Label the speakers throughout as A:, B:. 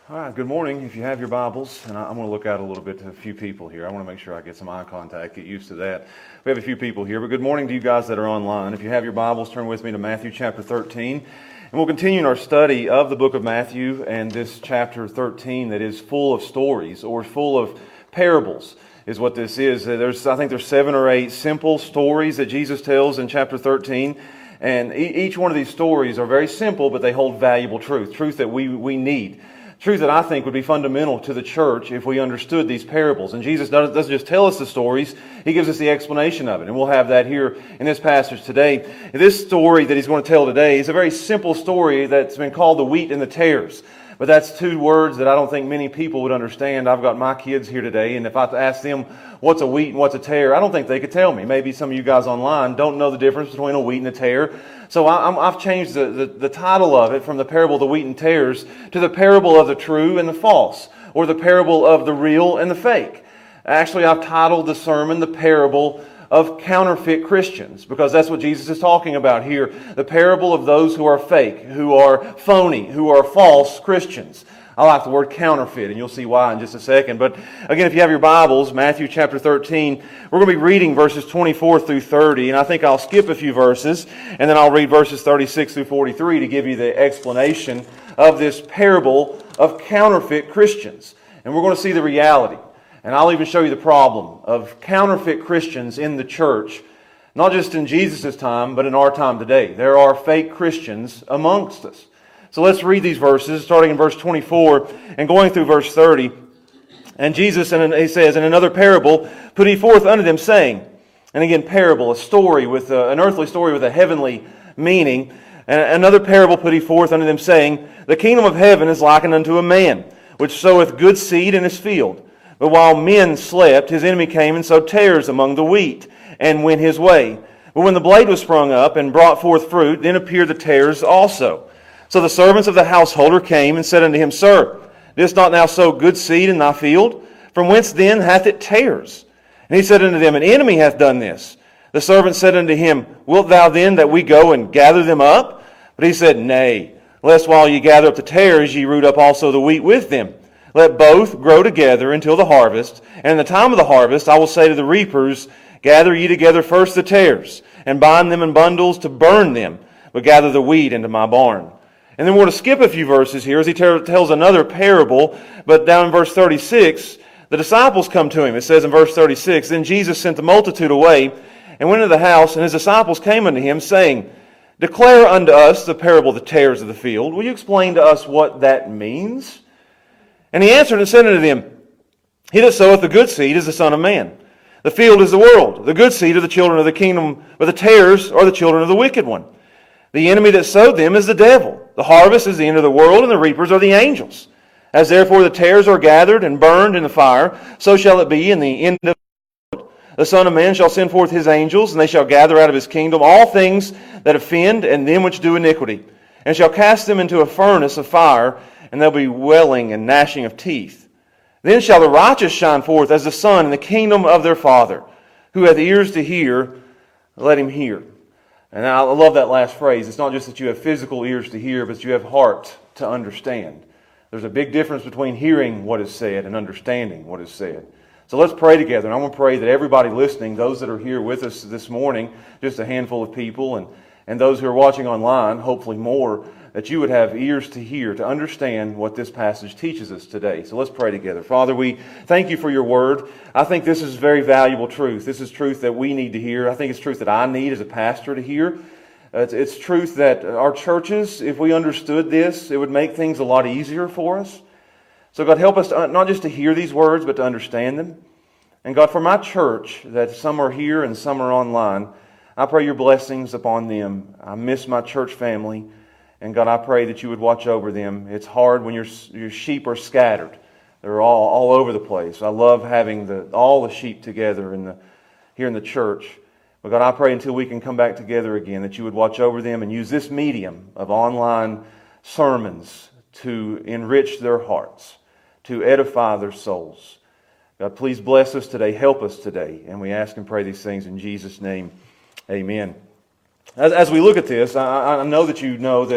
A: All right, good morning. If you have your Bibles, and I'm going to look out a little bit to a few people here. I want to make sure I get some eye contact, get used to that. We have a few people here, but good morning to you guys that are online. If you have your Bibles, turn with me to Matthew chapter 13. And we'll continue in our study of the book of Matthew and this chapter 13 that is full of stories or full of parables is what this is. I think there's 7 or 8 simple stories that Jesus tells in chapter 13. And each one of these stories are very simple, but they hold valuable truth that we need. Truth that I think would be fundamental to the church if we understood these parables. And Jesus doesn't just tell us the stories, He gives us the explanation of it. And we'll have that here in this passage today. This story that He's going to tell today is a very simple story that's been called the wheat and the tares. But that's 2 words that I don't think many people would understand. I've got my kids here today, and if I ask them what's a wheat and what's a tare, I don't think they could tell me. Maybe some of you guys online don't know the difference between a wheat and a tare. So I've changed the title of it from the parable of the wheat and tares to the parable of the true and the false, or the parable of the real and the fake. Actually, I've titled the sermon the parable of counterfeit Christians, because that's what Jesus is talking about here. The parable of those who are fake, who are phony, who are false Christians. I like the word counterfeit, and you'll see why in just a second. But again, if you have your Bibles, Matthew chapter 13, we're going to be reading verses 24 through 30, and I think I'll skip a few verses, and then I'll read verses 36 through 43 to give you the explanation of this parable of counterfeit Christians. And we're going to see the reality. And I'll even show you the problem of counterfeit Christians in the church, not just in Jesus' time, but in our time today. There are fake Christians amongst us. So let's read these verses, starting in verse 24 and going through verse 30. And Jesus, he says, in another parable, put He forth unto them, saying, and again, parable, a story with an earthly story with a heavenly meaning. And another parable put He forth unto them, saying, the kingdom of heaven is likened unto a man, which soweth good seed in his field. But while men slept, his enemy came and sowed tares among the wheat, and went his way. But when the blade was sprung up and brought forth fruit, then appeared the tares also. So the servants of the householder came and said unto him, Sir, didst not thou sow good seed in thy field? From whence then hath it tares? And he said unto them, An enemy hath done this. The servant said unto him, Wilt thou then that we go and gather them up? But he said, Nay, lest while ye gather up the tares, ye root up also the wheat with them. Let both grow together until the harvest. And in the time of the harvest I will say to the reapers, Gather ye together first the tares, and bind them in bundles to burn them, but gather the wheat into my barn. And then we're going to skip a few verses here as he tells another parable. But down in verse 36, the disciples come to him. It says in verse 36, Then Jesus sent the multitude away, and went into the house, and his disciples came unto him, saying, Declare unto us the parable of the tares of the field. Will you explain to us what that means? And he answered and said unto them, He that soweth the good seed is the Son of Man. The field is the world. The good seed are the children of the kingdom, but the tares are the children of the wicked one. The enemy that sowed them is the devil. The harvest is the end of the world, and the reapers are the angels. As therefore the tares are gathered and burned in the fire, so shall it be in the end of the world. The Son of Man shall send forth His angels, and they shall gather out of His kingdom all things that offend, and them which do iniquity, and shall cast them into a furnace of fire, and there'll be wailing and gnashing of teeth. Then shall the righteous shine forth as the sun in the kingdom of their Father. Who hath ears to hear, let him hear. And I love that last phrase. It's not just that you have physical ears to hear, but you have heart to understand. There's a big difference between hearing what is said and understanding what is said. So let's pray together. And I want to pray that everybody listening, those that are here with us this morning, just a handful of people, and those who are watching online, hopefully more, that you would have ears to hear, to understand what this passage teaches us today. So let's pray together. Father, we thank you for your word. I think this is very valuable truth. This is truth that we need to hear. I think it's truth that I need as a pastor to hear. It's truth that our churches, if we understood this, it would make things a lot easier for us. So God, help us not just to hear these words, but to understand them. And God, for my church, that some are here and some are online, I pray your blessings upon them. I miss my church family. And God, I pray that you would watch over them. It's hard when your sheep are scattered. They're all over the place. I love having all the sheep together here in the church. But God, I pray until we can come back together again, that you would watch over them and use this medium of online sermons to enrich their hearts, to edify their souls. God, please bless us today. Help us today. And we ask and pray these things in Jesus' name. Amen. As we look at this, I know that you know that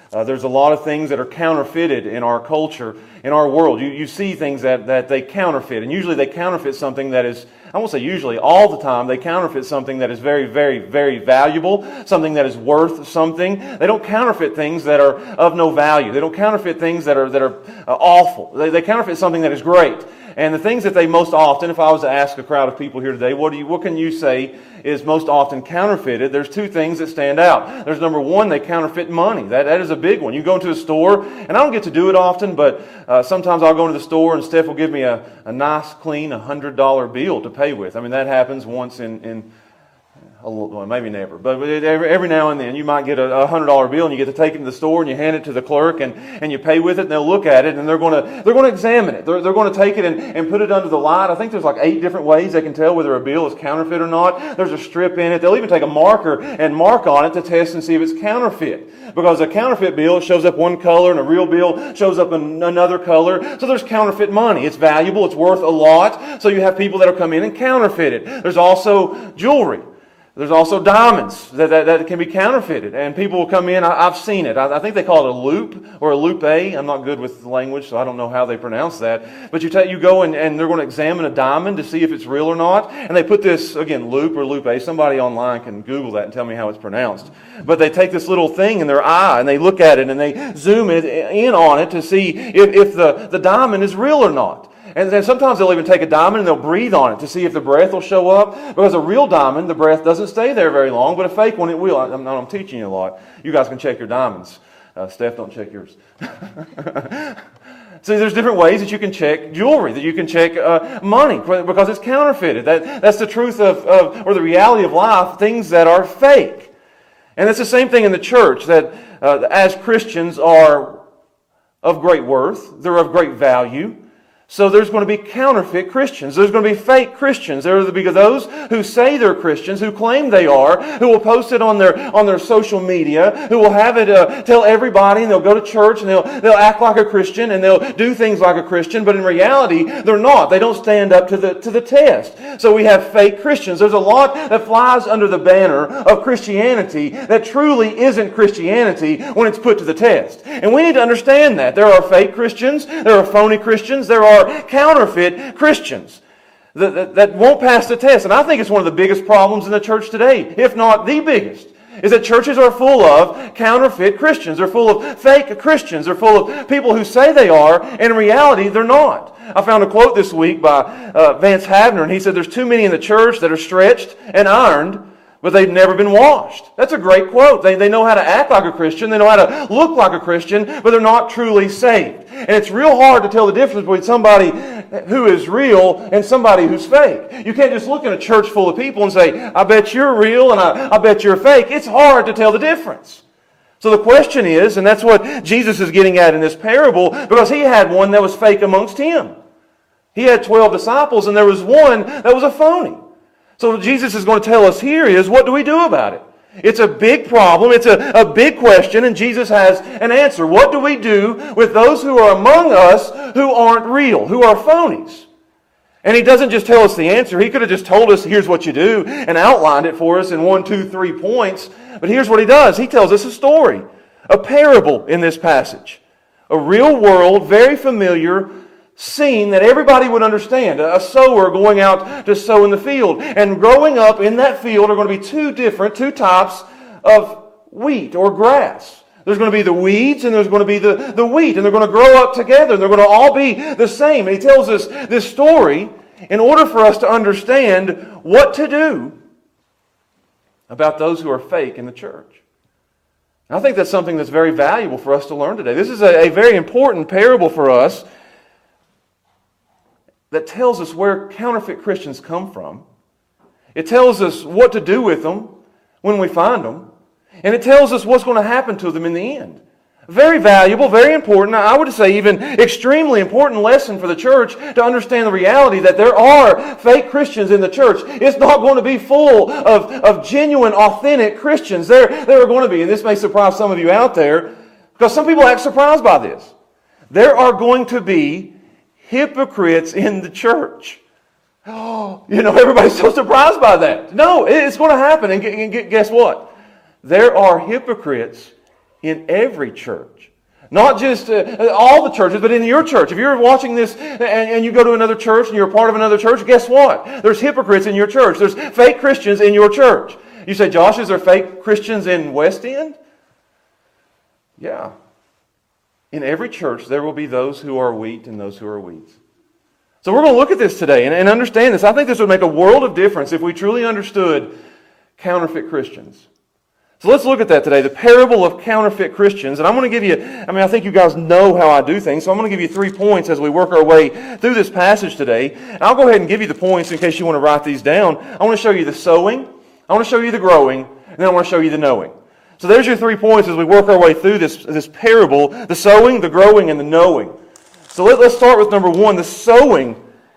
A: There's a lot of things that are counterfeited in our culture, in our world. You see things that they counterfeit, and usually they counterfeit something that is, I won't say usually, all the time, they counterfeit something that is very, very, very valuable, something that is worth something. They don't counterfeit things that are of no value. They don't counterfeit things that are awful. They counterfeit something that is great. And the things that they most often, if I was to ask a crowd of people here today, what can you say is most often counterfeited? There's two things that stand out. There's number one, they counterfeit money. That is a big one. You go into a store, and I don't get to do it often, but sometimes I'll go into the store and Steph will give me a nice, clean $100 bill to pay with. I mean, that happens once in well, maybe never, but every now and then you might get a $100 bill and you get to take it to the store and you hand it to the clerk and you pay with it, and they'll look at it and they're going to examine it. They're going to take it and put it under the light. I think there's like 8 different ways they can tell whether a bill is counterfeit or not. There's a strip in it. They'll even take a marker and mark on it to test and see if it's counterfeit. Because a counterfeit bill shows up one color and a real bill shows up in another color. So there's counterfeit money. It's valuable. It's worth a lot. So you have people that will come in and counterfeit it. There's also jewelry. There's also diamonds that can be counterfeited. And people will come in. I've seen it. I think they call it a loupe or a loupe. I'm not good with the language, so I don't know how they pronounce that. But you go and they're going to examine a diamond to see if it's real or not. And they put this, again, loupe or loupe. Somebody online can Google that and tell me how it's pronounced. But they take this little thing in their eye and they look at it and they zoom it in on it to see if the diamond is real or not. And then sometimes they'll even take a diamond and they'll breathe on it to see if the breath will show up. Because a real diamond, the breath doesn't stay there very long, but a fake one, it will. I'm teaching you a lot. You guys can check your diamonds. Steph, don't check yours. See, there's different ways that you can check jewelry, that you can check money, because it's counterfeited. That's the truth or the reality of life, things that are fake. And it's the same thing in the church, that as Christians are of great worth, they're of great value. So there's going to be counterfeit Christians. There's going to be fake Christians. There will be those who say they're Christians, who claim they are, who will post it on their social media, who will have it tell everybody, and they'll go to church and they'll act like a Christian and they'll do things like a Christian, but in reality they're not. They don't stand up to the test. So we have fake Christians. There's a lot that flies under the banner of Christianity that truly isn't Christianity when it's put to the test. And we need to understand that. There are fake Christians, there are phony Christians, there are counterfeit Christians that won't pass the test. And I think it's one of the biggest problems in the church today, if not the biggest, is that churches are full of counterfeit Christians. They're full of fake Christians. They're full of people who say they are, and in reality, they're not. I found a quote this week by Vance Havner, and he said, "There's too many in the church that are stretched and ironed, but they've never been washed." That's a great quote. They know how to act like a Christian. They know how to look like a Christian, but they're not truly saved. And it's real hard to tell the difference between somebody who is real and somebody who's fake. You can't just look in a church full of people and say, "I bet you're real and I bet you're fake." It's hard to tell the difference. So the question is, and that's what Jesus is getting at in this parable, because he had one that was fake amongst him. He had 12 disciples and there was one that was a phony. So what Jesus is going to tell us here is, what do we do about it? It's a big problem. It's a big question, and Jesus has an answer. What do we do with those who are among us who aren't real, who are phonies? And he doesn't just tell us the answer. He could have just told us, here's what you do, and outlined it for us in 1, 2, 3 points. But here's what he does. He tells us a story, a parable in this passage. A real world, very familiar scene that everybody would understand. A sower going out to sow in the field. And growing up in that field are going to be two types of wheat or grass. There's going to be the weeds and there's going to be the wheat. And they're going to grow up together. They're going to all be the same. And he tells us this story in order for us to understand what to do about those who are fake in the church. And I think that's something that's very valuable for us to learn today. This is a very important parable for us that tells us where counterfeit Christians come from. It tells us what to do with them when we find them. And it tells us what's going to happen to them in the end. Very valuable, very important, I would say even extremely important lesson for the church to understand the reality that there are fake Christians in the church. It's not going to be full of genuine, authentic Christians. There are going to be, and this may surprise some of you out there, because some people act surprised by this. There are going to be hypocrites in the church. Oh, everybody's so surprised by that. No, it's going to happen. And guess what? There are hypocrites in every church. Not just all the churches, but in your church. If you're watching this and you go to another church and you're a part of another church, guess what? There's hypocrites in your church. There's fake Christians in your church. You say, Josh, is there fake Christians in West End? Yeah. In every church, there will be those who are wheat and those who are weeds. So we're going to look at this today and understand this. I think this would make a world of difference if we truly understood counterfeit Christians. So let's look at that today, the parable of counterfeit Christians. And I'm going to give you, I think you guys know how I do things, so I'm going to give you 3 points as we work our way through this passage today. And I'll go ahead and give you the points in case you want to write these down. I want to show you the sowing, I want to show you the growing, and then I want to show you the knowing. So there's your 3 points as we work our way through this parable, the sowing, the growing, and the knowing. So let's start with number 1, the sowing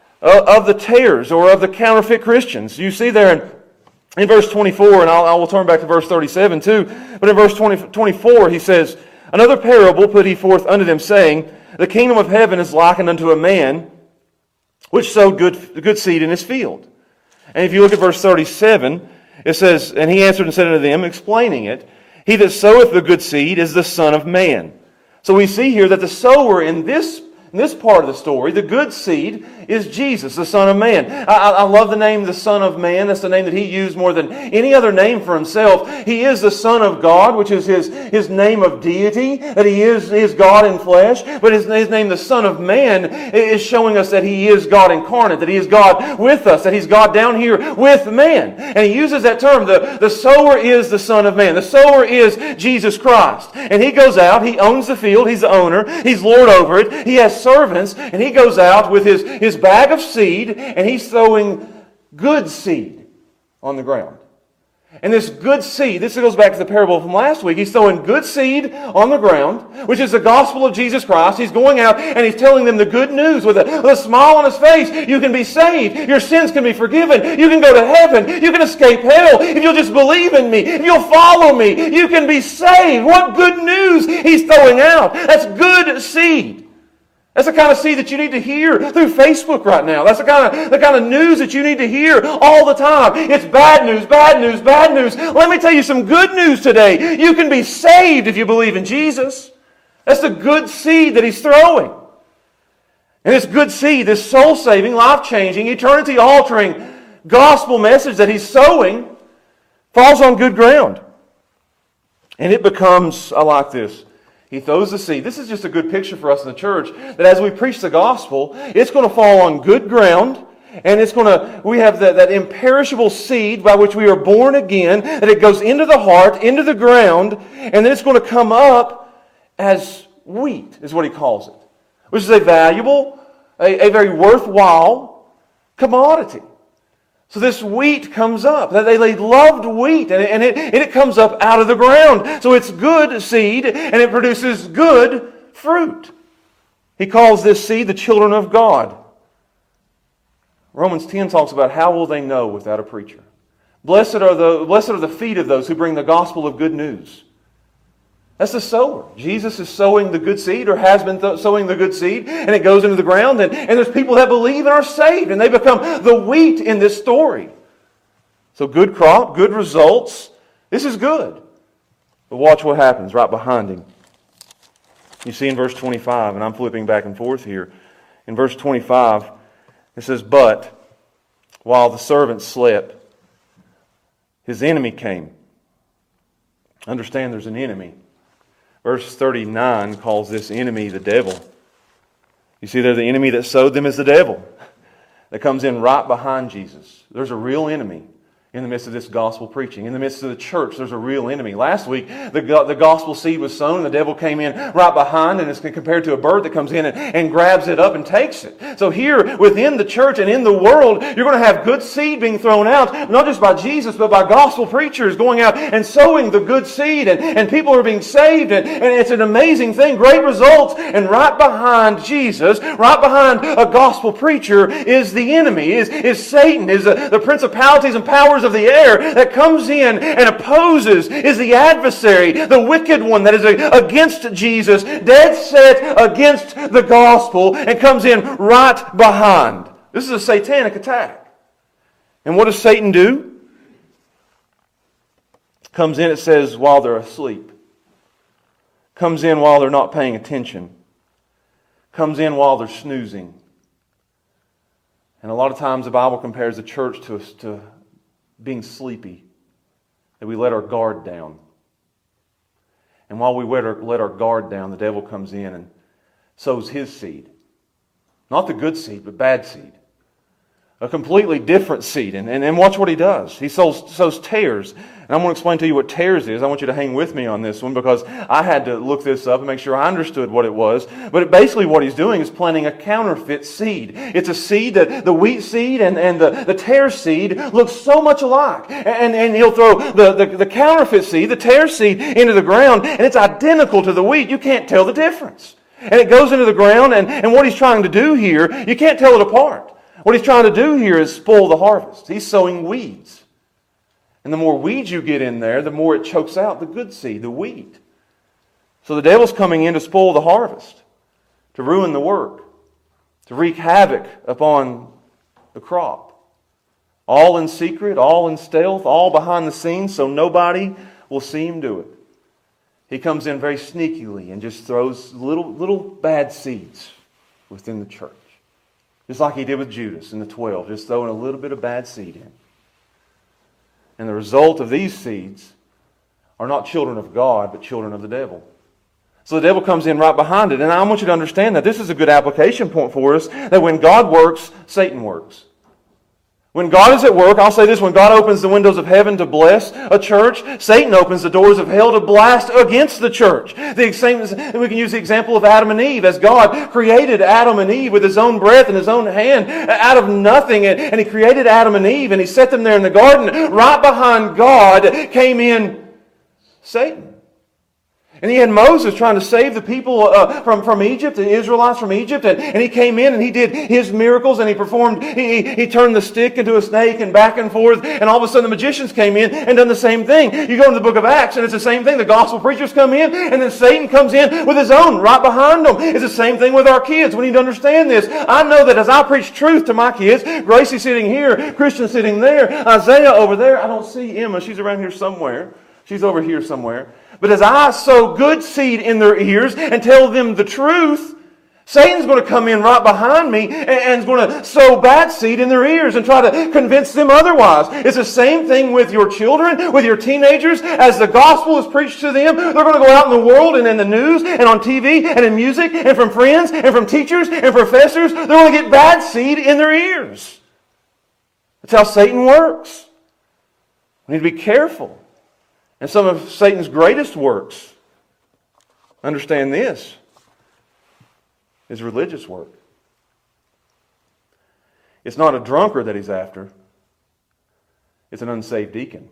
A: of the tares or of the counterfeit Christians. You see there in verse 24, and I will turn back to verse 37 too, but in verse 24 he says, "Another parable put he forth unto them, saying, The kingdom of heaven is likened unto a man which sowed good seed in his field. And if you look at verse 37, it says, And he answered and said unto them, explaining it, He that soweth the good seed is the Son of Man. So we see here that the sower in this part of the story, the good seed, is Jesus, the Son of Man. I love the name the Son of Man. That's the name that He used more than any other name for Himself. He is the Son of God, which is His name of deity, that He is God in flesh. But His name, the Son of Man, is showing us that He is God incarnate, that He is God with us, that He's God down here with man. And He uses that term, the sower is the Son of Man. The sower is Jesus Christ. And He goes out, He owns the field, He's the owner, He's Lord over it, He has servants, and He goes out with his bag of seed, and He's sowing good seed on the ground. And this good seed, this goes back to the parable from last week. He's sowing good seed on the ground, which is the gospel of Jesus Christ. He's going out and He's telling them the good news with a smile on His face. You can be saved. Your sins can be forgiven. You can go to heaven. You can escape hell. If you'll just believe in Me, if you'll follow Me, you can be saved. What good news He's throwing out. That's good seed. That's the kind of seed that you need to hear through Facebook right now. That's the kind of news that you need to hear all the time. It's bad news, bad news, bad news. Let me tell you some good news today. You can be saved if you believe in Jesus. That's the good seed that He's throwing. And this good seed, this soul-saving, life-changing, eternity-altering gospel message that He's sowing falls on good ground. And it becomes, I like this, He throws the seed. This is just a good picture for us in the church, that as we preach the gospel, it's going to fall on good ground, and we have that imperishable seed by which we are born again, that it goes into the heart, into the ground, and then it's going to come up as wheat, is what He calls it, which is a valuable, a very worthwhile commodity. So this wheat comes up. They loved wheat, and it comes up out of the ground. So it's good seed, and it produces good fruit. He calls this seed the children of God. Romans 10 talks about how will they know without a preacher. Blessed are the feet of those who bring the gospel of good news. That's the sower. Jesus is sowing the good seed, or has been sowing the good seed, and it goes into the ground, and there's people that believe and are saved, and they become the wheat in this story. So good crop, good results. This is good. But watch what happens right behind him. You see in verse 25, and I'm flipping back and forth here. In verse 25, it says, But while the servant slept, his enemy came. Understand there's an enemy. Verse 39 calls this enemy the devil. You see there, the enemy that sowed them is the devil that comes in right behind Jesus. There's a real enemy in the midst of this gospel preaching. In the midst of the church, there's a real enemy. Last week, the gospel seed was sown, and the devil came in right behind, and it's compared to a bird that comes in and grabs it up and takes it. So here, within the church and in the world, you're going to have good seed being thrown out, not just by Jesus, but by gospel preachers going out and sowing the good seed, and people are being saved, and it's an amazing thing, great results. And right behind Jesus, right behind a gospel preacher, is the enemy, is Satan, is the principalities and powers of the air that comes in and opposes, is the adversary, the wicked one that is against Jesus, dead set against the gospel, and comes in right behind. This is a satanic attack. And what does Satan do? Comes in, it says, while they're asleep. comes in while they're not paying attention, comes in while they're snoozing. And a lot of times the Bible compares the church to being sleepy, that we let our guard down. And while we let our guard down, the devil comes in and sows his seed. Not the good seed, but bad seed. A completely different seed. And watch what he does. He sows tares. And I'm going to explain to you what tares is. I want you to hang with me on this one because I had to look this up and make sure I understood what it was. But basically what he's doing is planting a counterfeit seed. It's a seed that the wheat seed and the tare seed look so much alike. And he'll throw the counterfeit seed, the tare seed, into the ground, and it's identical to the wheat. You can't tell the difference. And it goes into the ground, and what he's trying to do here, you can't tell it apart. What he's trying to do here is spoil the harvest. He's sowing weeds. And the more weeds you get in there, the more it chokes out the good seed, the wheat. So the devil's coming in to spoil the harvest, to ruin the work, to wreak havoc upon the crop. All in secret, all in stealth, all behind the scenes, so nobody will see him do it. He comes in very sneakily and just throws little bad seeds within the church. Just like he did with Judas and the 12, just throwing a little bit of bad seed in. And the result of these seeds are not children of God, but children of the devil. So the devil comes in right behind it. And I want you to understand that this is a good application point for us, that when God works, Satan works. When God is at work, I'll say this, when God opens the windows of heaven to bless a church, Satan opens the doors of hell to blast against the church. We can use the example of Adam and Eve. As God created Adam and Eve with His own breath and His own hand out of nothing, and He created Adam and Eve and He set them there in the garden, right behind God came in Satan. And he had Moses trying to save the people from Egypt, the Israelites from Egypt. And he came in and he did his miracles and he performed, he turned the stick into a snake and back and forth. And all of a sudden the magicians came in and done the same thing. You go into the book of Acts and it's the same thing. The gospel preachers come in and then Satan comes in with his own right behind them. It's the same thing with our kids. We need to understand this. I know that as I preach truth to my kids, Gracie sitting here, Christian sitting there, Isaiah over there. I don't see Emma. She's around here somewhere. She's over here somewhere. But as I sow good seed in their ears and tell them the truth, Satan's going to come in right behind me and is going to sow bad seed in their ears and try to convince them otherwise. It's the same thing with your children, with your teenagers. As the gospel is preached to them, they're going to go out in the world and in the news and on TV and in music and from friends and from teachers and professors. They're going to get bad seed in their ears. That's how Satan works. We need to be careful. And some of Satan's greatest works, understand this, is religious work. It's not a drunkard that he's after. It's an unsaved deacon.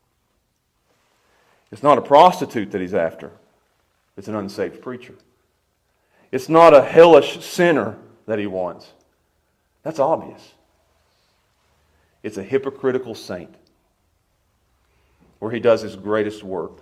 A: It's not a prostitute that he's after. It's an unsaved preacher. It's not a hellish sinner that he wants. That's obvious. It's a hypocritical saint, where he does his greatest work.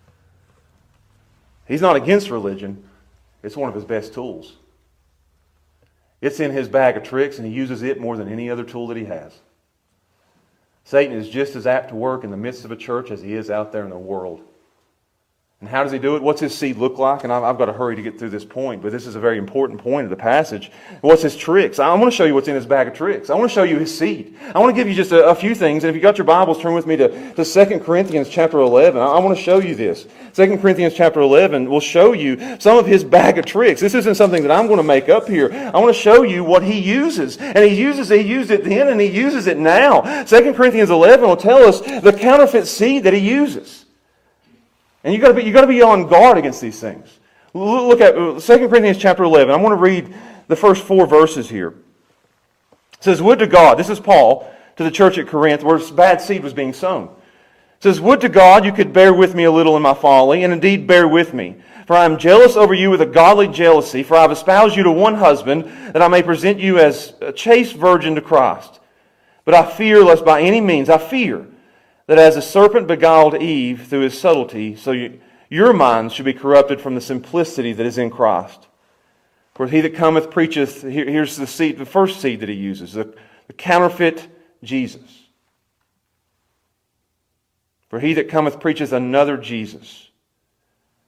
A: He's not against religion. It's one of his best tools. It's in his bag of tricks, and he uses it more than any other tool that he has. Satan is just as apt to work in the midst of a church as he is out there in the world. And how does he do it? What's his seed look like? And I've got to hurry to get through this point, but this is a very important point of the passage. What's his tricks? I want to show you what's in his bag of tricks. I want to show you his seed. I want to give you just a few things. And if you got your Bibles, turn with me to 2 Corinthians chapter 11. I want to show you this. 2 Corinthians chapter 11 will show you some of his bag of tricks. This isn't something that I'm going to make up here. I want to show you what he uses. And he used it then and he uses it now. 2 Corinthians 11 will tell us the counterfeit seed that he uses. And you've got to be on guard against these things. Look at 2 Corinthians chapter 11. I want to read the first 4 verses here. It says, "Would to God," this is Paul to the church at Corinth where bad seed was being sown. It says, "Would to God you could bear with me a little in my folly, and indeed bear with me. For I am jealous over you with a godly jealousy, for I have espoused you to one husband, that I may present you as a chaste virgin to Christ. But I fear lest by any means, that as the serpent beguiled Eve through his subtlety, so your minds should be corrupted from the simplicity that is in Christ. For he that cometh preacheth," here's the seed, the first seed that he uses, the counterfeit Jesus. "For he that cometh preacheth another Jesus,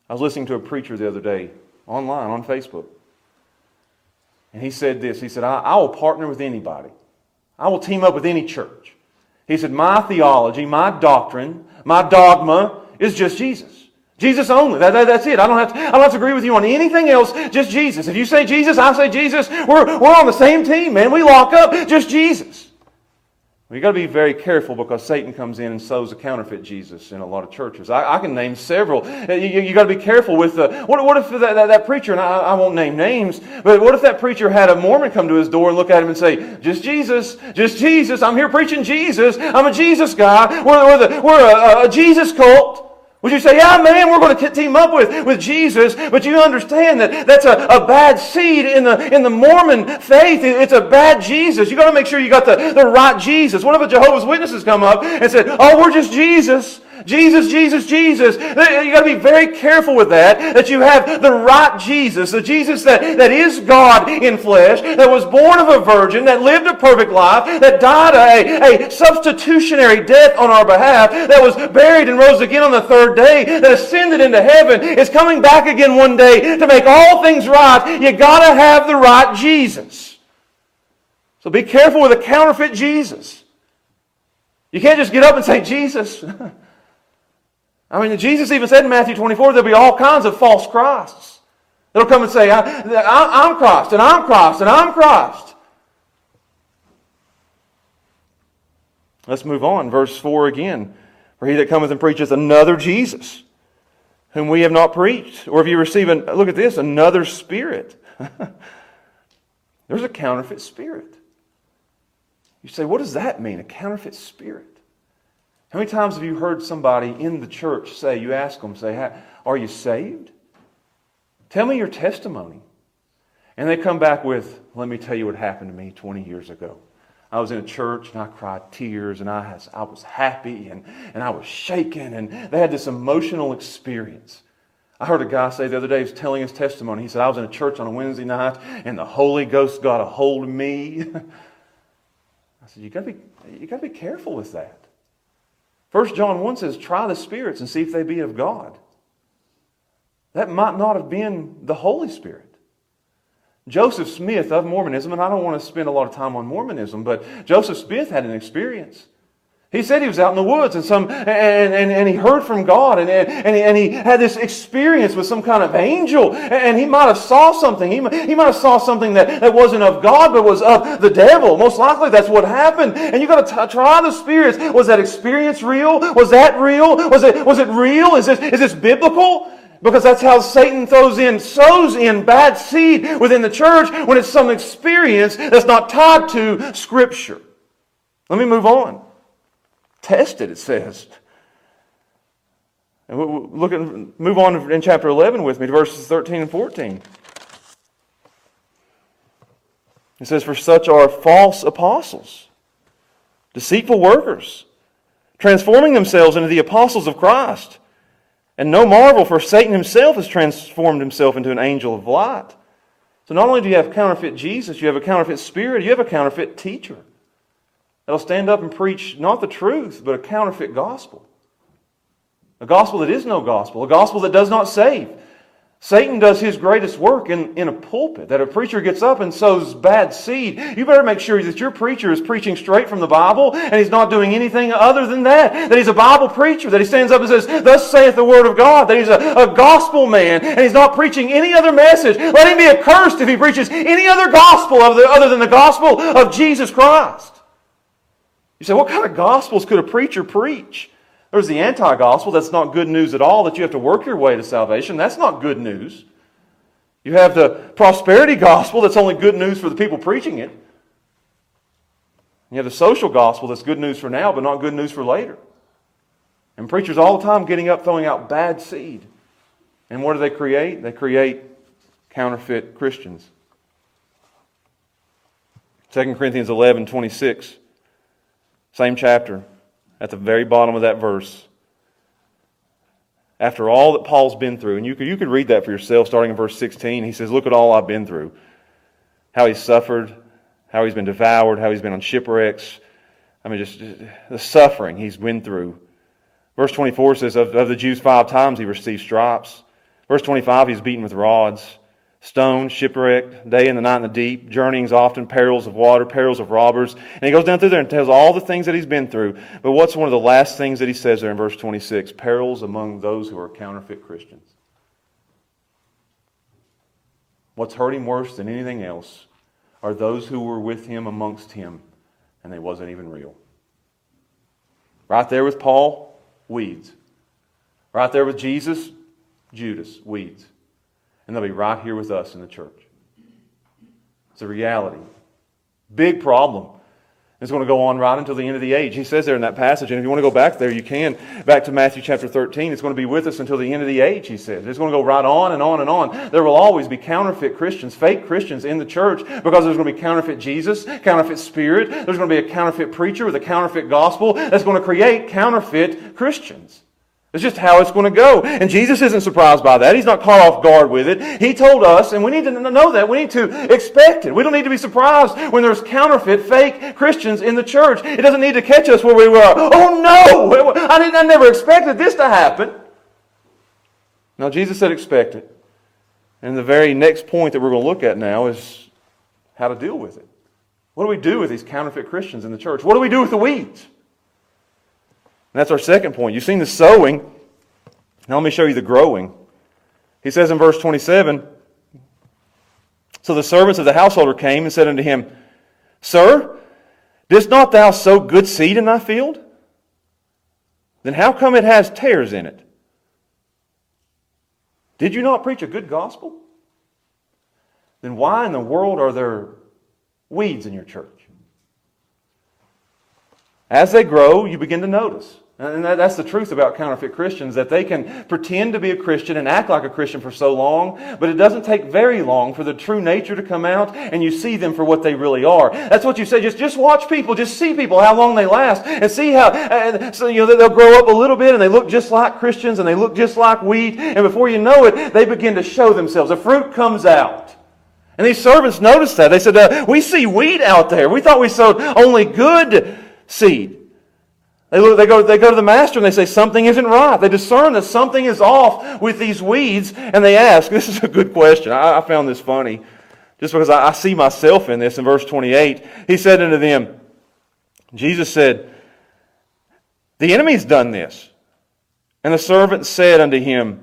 A: I was listening to a preacher the other day, online, on Facebook. And he said this. He said, I will partner with anybody. I will team up with any church. He said, my theology, my doctrine, my dogma is just Jesus. Jesus only. That's it. I don't have to agree with you on anything else, just Jesus. If you say Jesus, I say Jesus. We're on the same team, man. We lock up, just Jesus. You've got to be very careful because Satan comes in and sows a counterfeit Jesus in a lot of churches. I can name several. You've got to be careful with what if that preacher, and I won't name names, but what if that preacher had a Mormon come to his door and look at him and say, just Jesus, I'm here preaching Jesus, I'm a Jesus guy, we're a Jesus cult. Would you say, yeah, man, we're going to team up with Jesus, but you understand that that's a bad seed in the Mormon faith. It's a bad Jesus. You've got to make sure you got the right Jesus. What if a Jehovah's Witnesses come up and said, oh, we're just Jesus. Jesus. You've got to be very careful with that you have the right Jesus, the Jesus that is God in flesh, that was born of a virgin, that lived a perfect life, that died a substitutionary death on our behalf, that was buried and rose again on the third day, that ascended into heaven, is coming back again one day to make all things right. You've got to have the right Jesus. So be careful with a counterfeit Jesus. You can't just get up and say, Jesus. I mean, Jesus even said in Matthew 24, there'll be all kinds of false Christs. They'll come and say, I'm Christ, and I'm Christ, and I'm Christ. Let's move on. Verse 4 again. For he that cometh and preacheth another Jesus, whom we have not preached. Or if you receive, look at this, another spirit. There's a counterfeit spirit. You say, what does that mean, a counterfeit spirit? How many times have you heard somebody in the church say, you ask them, say, are you saved? Tell me your testimony. And they come back with, let me tell you what happened to me 20 years ago. I was in a church and I cried tears and I was happy and I was shaken and they had this emotional experience. I heard a guy say the other day, he was telling his testimony. He said, I was in a church on a Wednesday night and the Holy Ghost got a hold of me. I said, you got to be careful with that. 1 John 1 says, try the spirits and see if they be of God. That might not have been the Holy Spirit. Joseph Smith of Mormonism, and I don't want to spend a lot of time on Mormonism, but Joseph Smith had an experience. He said he was out in the woods and he heard from God and he had this experience with some kind of angel and he might have saw something. He might have saw something that wasn't of God but was of the devil. Most likely that's what happened. And you've got to try the spirits. Was that experience real? Was that real? Was it real? Is this biblical? Because that's how Satan sows in bad seed within the church when it's some experience that's not tied to Scripture. Let me move on. Test it says. And move on in chapter 11 with me to verses 13 and 14. It says, for such are false apostles, deceitful workers, transforming themselves into the apostles of Christ. And no marvel, for Satan himself has transformed himself into an angel of light. So not only do you have counterfeit Jesus, you have a counterfeit spirit, you have a counterfeit teacher. That'll stand up and preach not the truth, but a counterfeit gospel. A gospel that is no gospel. A gospel that does not save. Satan does his greatest work in a pulpit. That a preacher gets up and sows bad seed. You better make sure that your preacher is preaching straight from the Bible and he's not doing anything other than that. That he's a Bible preacher. That he stands up and says, thus saith the Word of God. That he's a gospel man and he's not preaching any other message. Let him be accursed if he preaches any other gospel other than the gospel of Jesus Christ. You say, what kind of gospels could a preacher preach? There's the anti-gospel. That's not good news at all, that you have to work your way to salvation. That's not good news. You have the prosperity gospel. That's only good news for the people preaching it. You have the social gospel. That's good news for now, but not good news for later. And preachers all the time getting up, throwing out bad seed. And what do they create? They create counterfeit Christians. 2 Corinthians 11:26. Same chapter, at the very bottom of that verse. After all that Paul's been through, and you could read that for yourself starting in verse 16. He says, look at all I've been through. How he's suffered, how he's been devoured, how he's been on shipwrecks. I mean, just the suffering he's been through. Verse 24 says, of the Jews 5 times he received stripes. Verse 25, he's beaten with rods, stoned, shipwrecked, day and the night in the deep, journeyings often, perils of water, perils of robbers. And he goes down through there and tells all the things that he's been through. But what's one of the last things that he says there in verse 26? Perils among those who are counterfeit Christians. What's hurt him worse than anything else are those who were with him amongst him, and they wasn't even real. Right there with Paul, weeds. Right there with Jesus, Judas, weeds. And they'll be right here with us in the church. It's a reality. Big problem. It's going to go on right until the end of the age. He says there in that passage, and if you want to go back there, you can. Back to Matthew chapter 13. It's going to be with us until the end of the age, he says. It's going to go right on and on and on. There will always be counterfeit Christians, fake Christians in the church, because there's going to be counterfeit Jesus, counterfeit spirit. There's going to be a counterfeit preacher with a counterfeit gospel that's going to create counterfeit Christians. It's just how it's going to go. And Jesus isn't surprised by that. He's not caught off guard with it. He told us, and we need to know that. We need to expect it. We don't need to be surprised when there's counterfeit, fake Christians in the church. It doesn't need to catch us where we were, oh no, I never expected this to happen. No, Jesus said expect it. And the very next point that we're going to look at now is how to deal with it. What do we do with these counterfeit Christians in the church? What do we do with the weeds? And that's our second point. You've seen the sowing. Now let me show you the growing. He says in verse 27, so the servants of the householder came and said unto him, Sir, didst not thou sow good seed in thy field? Then how come it has tares in it? Did you not preach a good gospel? Then why in the world are there weeds in your church? As they grow, you begin to notice. And that's the truth about counterfeit Christians, that they can pretend to be a Christian and act like a Christian for so long, but it doesn't take very long for the true nature to come out and you see them for what they really are. That's what you say. Just watch people. Just see people, how long they last, and see how, they'll grow up a little bit and they look just like Christians and they look just like wheat, and before you know it, they begin to show themselves. The fruit comes out. And these servants noticed that. They said, we see wheat out there. We thought we sowed only good seed. They go to the master and they say something isn't right. They discern that something is off with these weeds, and they ask. This is a good question. I found this funny, just because I see myself in this. In verse 28, he said unto them, Jesus said, the enemy's done this. And the servant said unto him,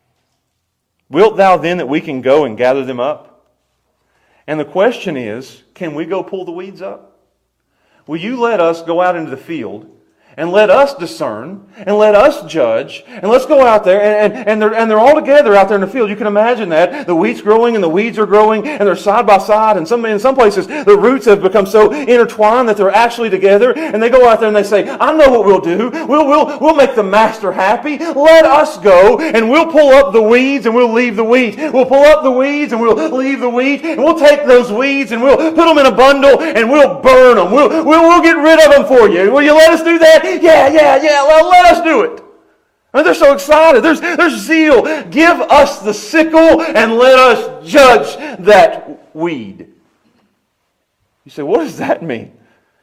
A: wilt thou then that we can go and gather them up? And the question is, can we go pull the weeds up? Will you let us go out into the field and let us discern, and let us judge, and let's go out there, and they're all together out there in the field. You can imagine that. The wheat's growing, and the weeds are growing, and they're side by side, and in some places, the roots have become so intertwined that they're actually together, and they go out there and they say, I know what we'll do. We'll make the master happy. Let us go, and we'll pull up the weeds, and we'll leave the wheat. We'll pull up the weeds, and we'll leave the wheat, and we'll take those weeds, and we'll put them in a bundle, and we'll burn them. We'll get rid of them for you. Will you let us do that? Yeah, well, let us do it. I mean, they're so excited. There's zeal. Give us the sickle and let us judge that weed. You say, what does that mean?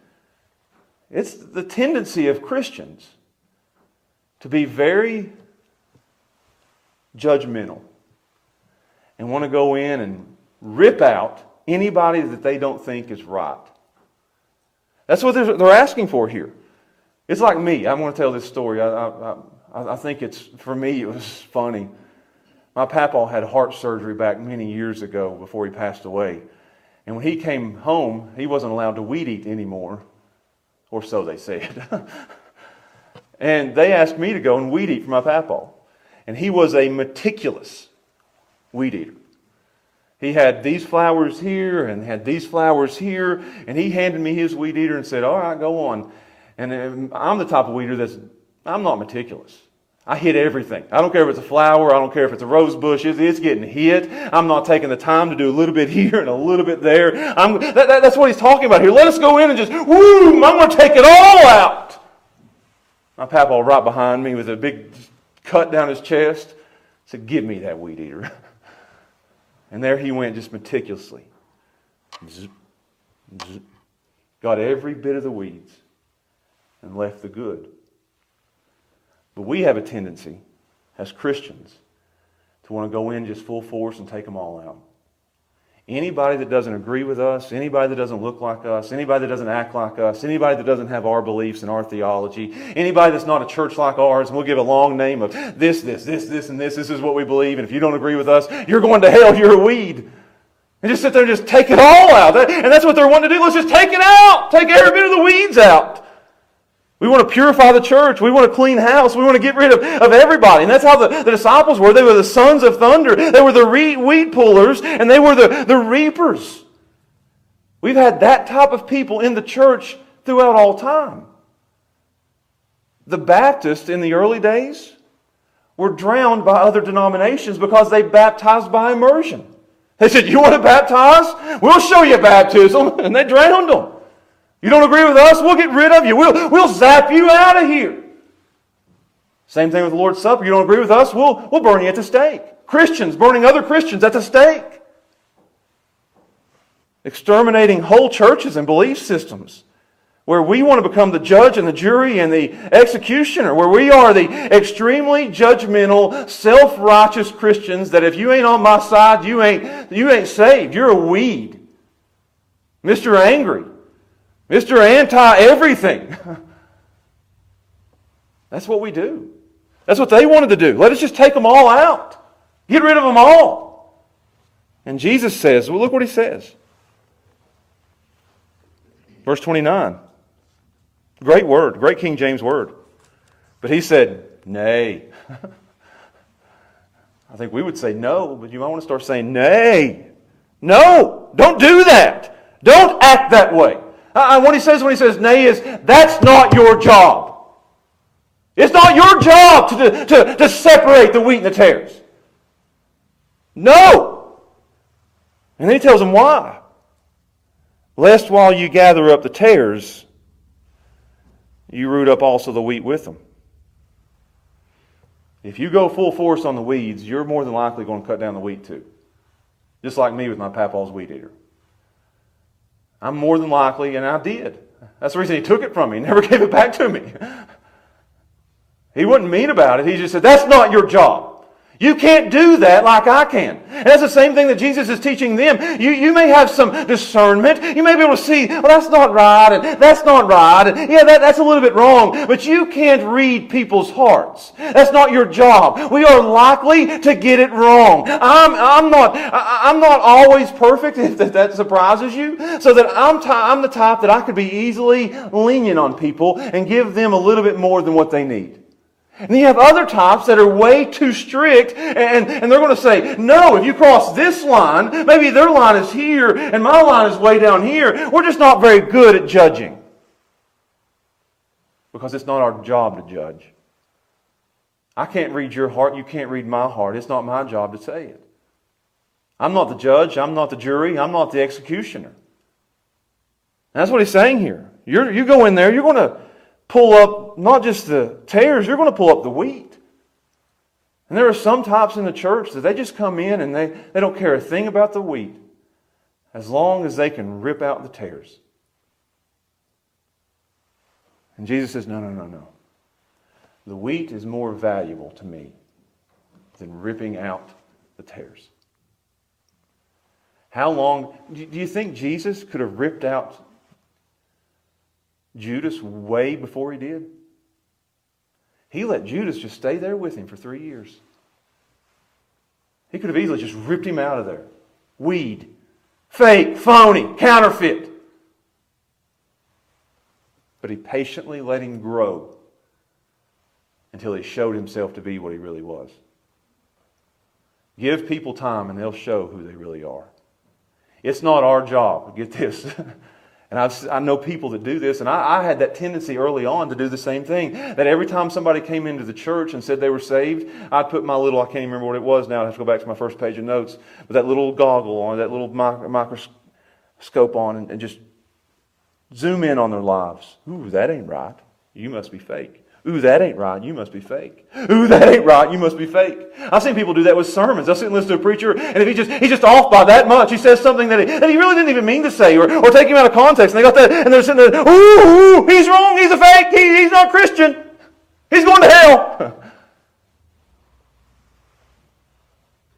A: It's the tendency of Christians to be very judgmental and want to go in and rip out anybody that they don't think is right. That's what they're asking for here. It's like me. I want to tell this story. I think for me, it was funny. My papa had heart surgery back many years ago before he passed away. And when he came home, he wasn't allowed to weed eat anymore. Or so they said. And they asked me to go and weed eat for my papa. And he was a meticulous weed eater. He had these flowers here and had these flowers here. And he handed me his weed eater and said, all right, go on. And I'm the type of weeder I'm not meticulous. I hit everything. I don't care if it's a flower. I don't care if it's a rose bush. It's getting hit. I'm not taking the time to do a little bit here and a little bit there. That's what he's talking about here. Let us go in and just, I'm going to take it all out. My papa right behind me with a big cut down his chest said, give me that weed eater. And there he went just meticulously. Zip, zip. Got every bit of the weeds and left the good. But we have a tendency, as Christians, to to want to go in just full force and take them all out. Anybody that doesn't agree with us, anybody that doesn't look like us, anybody that doesn't act like us, anybody that doesn't have our beliefs and our theology, anybody that's not a church like ours, and we'll give a long name of this, and this is what we believe, and if you don't agree with us, you're going to hell, you're a weed. And just sit there and just take it all out. And that's what they're wanting to do. Let's just take it out. Take every bit of the weeds out. We want to purify the church. We want to clean house. We want to get rid of everybody. And that's how the disciples were. They were the sons of thunder. They were the weed pullers, and they were the reapers. We've had that type of people in the church throughout all time. The Baptists in the early days were drowned by other denominations because they baptized by immersion. They said, you want to baptize? We'll show you baptism. And they drowned them. You don't agree with us? We'll get rid of you. We'll zap you out of here. Same thing with the Lord's Supper. You don't agree with us? We'll burn you at the stake. Christians burning other Christians at the stake. Exterminating whole churches and belief systems. Where we want to become the judge and the jury and the executioner. Where we are the extremely judgmental, self-righteous Christians that if you ain't on my side, you ain't saved. You're a weed. Mr. Angry. Mr. Anti-everything. That's what we do. That's what they wanted to do. Let us just take them all out. Get rid of them all. And Jesus says, well, look what He says. Verse 29. Great word. Great King James word. But He said, nay. I think we would say no, but you might want to start saying nay. No. Don't do that. Don't act that way. What He says when He says nay is, that's not your job. It's not your job to separate the wheat and the tares. No. And then He tells them why. Lest while you gather up the tares, you root up also the wheat with them. If you go full force on the weeds, you're more than likely going to cut down the wheat too. Just like me with my papaw's weed eater. I'm more than likely, and I did. That's the reason He took it from me. He never gave it back to me. He wasn't mean about it. He just said, that's not your job. You can't do that like I can. And that's the same thing that Jesus is teaching them. You may have some discernment. You may be able to see, well, that's not right, and that's not right, and yeah, that's a little bit wrong. But you can't read people's hearts. That's not your job. We are likely to get it wrong. I'm not always perfect, if that surprises you. So that I'm the type that I could be easily lenient on people and give them a little bit more than what they need. And then you have other types that are way too strict, and they're going to say, no, if you cross this line, maybe their line is here, and my line is way down here. We're just not very good at judging. Because it's not our job to judge. I can't read your heart, you can't read my heart. It's not my job to say it. I'm not the judge, I'm not the jury, I'm not the executioner. And that's what He's saying here. You go in there, you're going to pull up not just the tares, you're going to pull up the wheat. And there are some types in the church that they just come in and they don't care a thing about the wheat as long as they can rip out the tares. And Jesus says, no. The wheat is more valuable to me than ripping out the tares. How long, do you think Jesus could have ripped out Judas way before He did? He let Judas just stay there with Him for 3 years. He could have easily just ripped him out of there. Weed. Fake, phony, counterfeit. But He patiently let him grow until he showed himself to be what he really was. Give people time and they'll show who they really are. It's not our job. Get this. And I know people that do this, and I had that tendency early on to do the same thing. That every time somebody came into the church and said they were saved, I'd put my little, I can't even remember what it was now, I have to go back to my first page of notes, but that little goggle on, that little microscope on, and just zoom in on their lives. Ooh, that ain't right. You must be fake. Ooh, that ain't right. You must be fake. Ooh, that ain't right. You must be fake. I've seen people do that with sermons. I'll sit and listen to a preacher, and if he's just off by that much, he says something that he really didn't even mean to say, or take him out of context, and they got that, and they're sitting there, ooh, he's wrong. He's a fake. He's not Christian. He's going to hell.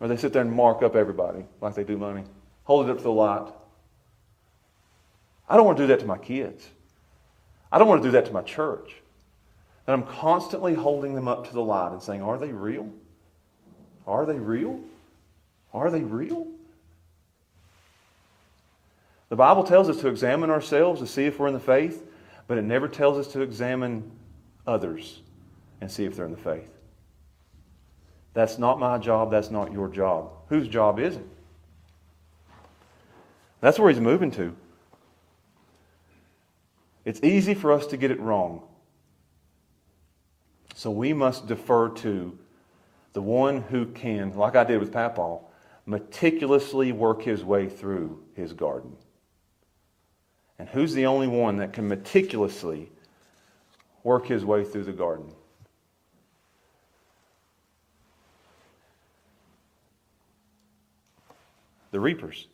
A: Or they sit there and mark up everybody like they do money. Hold it up to the light. I don't want to do that to my kids. I don't want to do that to my church. And I'm constantly holding them up to the light and saying, are they real? Are they real? Are they real? The Bible tells us to examine ourselves to see if we're in the faith, but it never tells us to examine others and see if they're in the faith. That's not my job. That's not your job. Whose job is it? That's where he's moving to. It's easy for us to get it wrong. So we must defer to the one who can, like I did with Papaw, meticulously work his way through his garden. And who's the only one that can meticulously work his way through the garden? The reapers.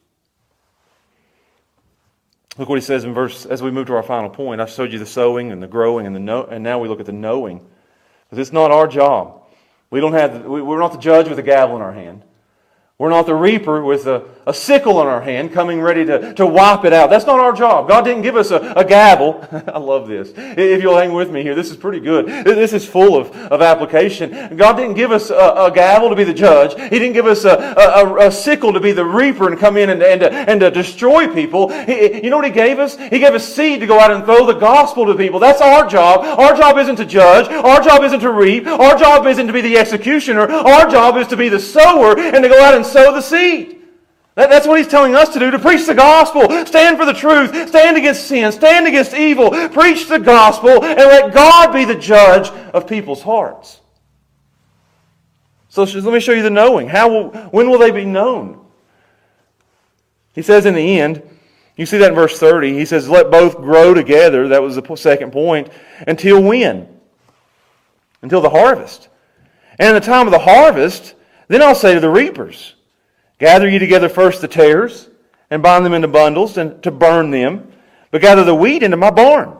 A: Look what he says in verse, as we move to our final point. I showed you the sowing and the growing and and now we look at the knowing. Because it's not our job. We're not the judge with a gavel in our hand. We're not the reaper with a sickle in our hand coming ready to wipe it out. That's not our job. God didn't give us a gavel. I love this. If you'll hang with me here, this is pretty good. This is full of application. God didn't give us a gavel to be the judge. He didn't give us a sickle to be the reaper and come in and to destroy people. You know what He gave us? He gave us seed to go out and throw the gospel to people. That's our job. Our job isn't to judge. Our job isn't to reap. Our job isn't to be the executioner. Our job is to be the sower and to go out and sow the seed. That's what He's telling us to do, to preach the gospel, stand for the truth, stand against sin, stand against evil, preach the gospel, and let God be the judge of people's hearts. So let me show you the knowing. When will they be known? He says in the end, you see that in verse 30, he says, let both grow together, that was the second point, until when? Until the harvest. And in the time of the harvest, then I'll say to the reapers, gather ye together first the tares, and bind them into bundles, and to burn them, but gather the wheat into my barn.